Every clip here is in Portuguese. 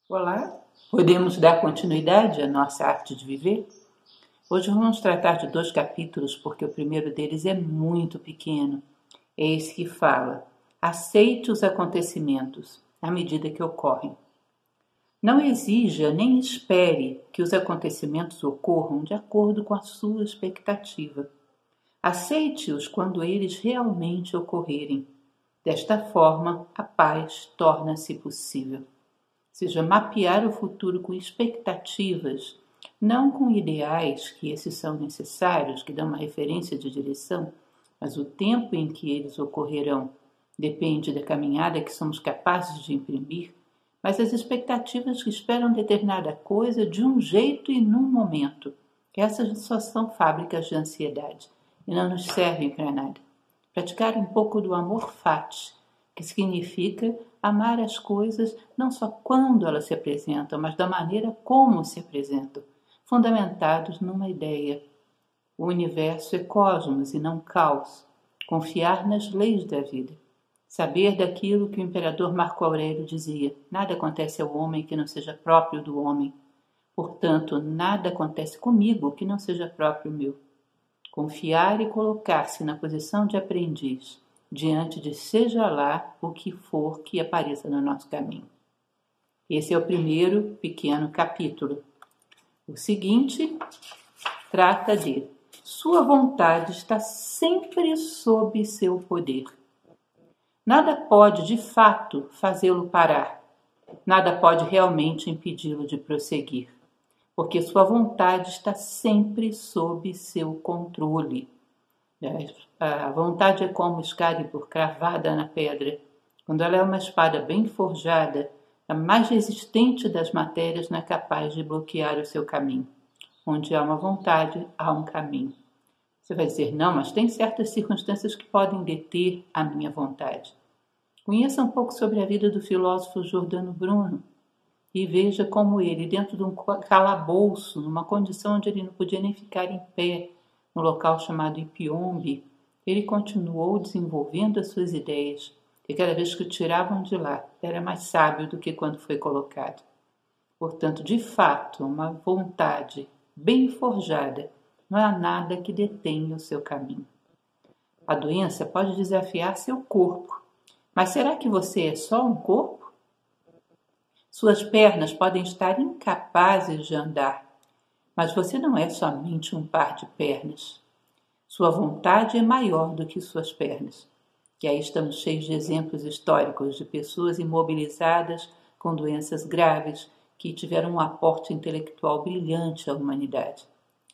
Olá, podemos dar continuidade à nossa arte de viver? Hoje vamos tratar de 2 capítulos, porque o primeiro deles é muito pequeno. É esse que fala: aceite os acontecimentos à medida que ocorrem. Não exija nem espere que os acontecimentos ocorram de acordo com a sua expectativa. Aceite-os quando eles realmente ocorrerem. Desta forma, a paz torna-se possível. Ou seja, mapear o futuro com expectativas, não com ideais, que esses são necessários, que dão uma referência de direção, mas o tempo em que eles ocorrerão depende da caminhada que somos capazes de imprimir, mas as expectativas que esperam determinada coisa de um jeito e num momento. Essas só são fábricas de ansiedade e não nos servem para nada. Praticar um pouco do amor fati, que significa amar as coisas não só quando elas se apresentam, mas da maneira como se apresentam, fundamentados numa ideia. O universo é cosmos e não caos. Confiar nas leis da vida. Saber daquilo que o imperador Marco Aurélio dizia: nada acontece ao homem que não seja próprio do homem. Portanto, nada acontece comigo que não seja próprio meu. Confiar e colocar-se na posição de aprendiz, diante de seja lá o que for que apareça no nosso caminho. Esse é o primeiro pequeno capítulo. O seguinte trata de: sua vontade está sempre sob seu poder. Nada pode, de fato, fazê-lo parar. Nada pode realmente impedi-lo de prosseguir, porque sua vontade está sempre sob seu controle. A vontade é como Excalibur cravada na pedra. Quando ela é uma espada bem forjada, a mais resistente das matérias não é capaz de bloquear o seu caminho. Onde há uma vontade, há um caminho. Você vai dizer: não, mas tem certas circunstâncias que podem deter a minha vontade. Conheça um pouco sobre a vida do filósofo Giordano Bruno e veja como ele, dentro de um calabouço, numa condição onde ele não podia nem ficar em pé, no local chamado Ipiombe, ele continuou desenvolvendo as suas ideias, e cada vez que o tiravam de lá, era mais sábio do que quando foi colocado. Portanto, de fato, uma vontade bem forjada, não há nada que detenha o seu caminho. A doença pode desafiar seu corpo, mas será que você é só um corpo? Suas pernas podem estar incapazes de andar, mas você não é somente um par de pernas. Sua vontade é maior do que suas pernas. E aí estamos cheios de exemplos históricos de pessoas imobilizadas com doenças graves que tiveram um aporte intelectual brilhante à humanidade.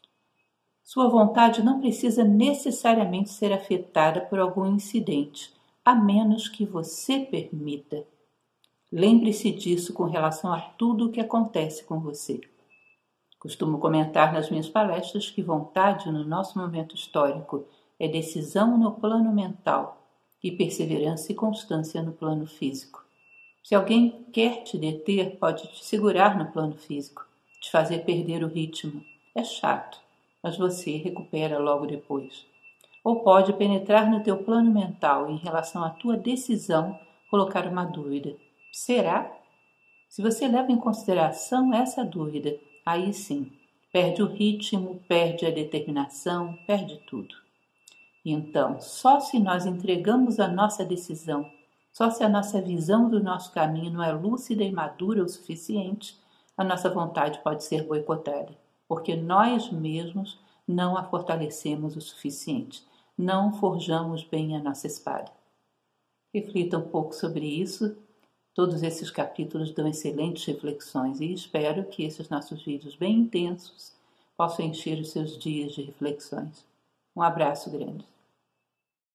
Sua vontade não precisa necessariamente ser afetada por algum incidente, a menos que você permita. Lembre-se disso com relação a tudo o que acontece com você. Costumo comentar nas minhas palestras que vontade no nosso momento histórico é decisão no plano mental e perseverança e constância no plano físico. Se alguém quer te deter, pode te segurar no plano físico, te fazer perder o ritmo. É chato, mas você recupera logo depois. Ou pode penetrar no teu plano mental em relação à tua decisão, colocar uma dúvida. Será? Se você leva em consideração essa dúvida, aí sim, perde o ritmo, perde a determinação, perde tudo. Então, só se nós entregamos a nossa decisão, só se a nossa visão do nosso caminho não é lúcida e madura o suficiente, a nossa vontade pode ser boicotada, porque nós mesmos não a fortalecemos o suficiente, não forjamos bem a nossa espada. Reflita um pouco sobre isso. Todos esses capítulos dão excelentes reflexões e espero que esses nossos vídeos bem intensos possam encher os seus dias de reflexões. Um abraço grande.